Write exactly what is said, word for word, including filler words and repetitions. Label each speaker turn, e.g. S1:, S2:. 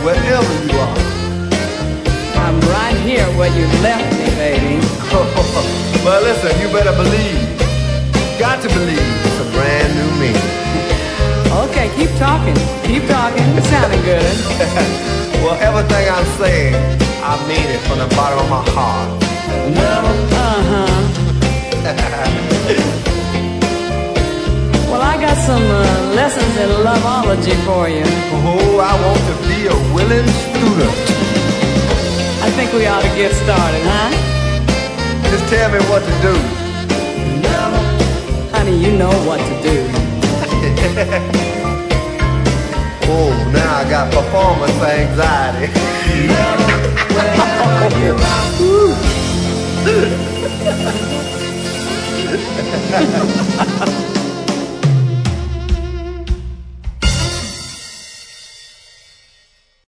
S1: wherever you are.
S2: I'm right here where you left me, baby.
S1: Well, listen, you better believe. Got to believe it's a brand new me.
S2: Okay, keep talking. Keep talking. It's sounding good.
S1: Well, everything I'm saying, I mean it from the bottom of my heart.
S2: Uh-huh. Well, I got some uh, lessons in loveology for you.
S1: Oh, I want to be a willing student.
S2: I think we ought to get started, huh?
S1: Just tell me what to do.
S2: Honey, you know what to do.
S1: Oh, now I got performance anxiety.
S2: Ooh.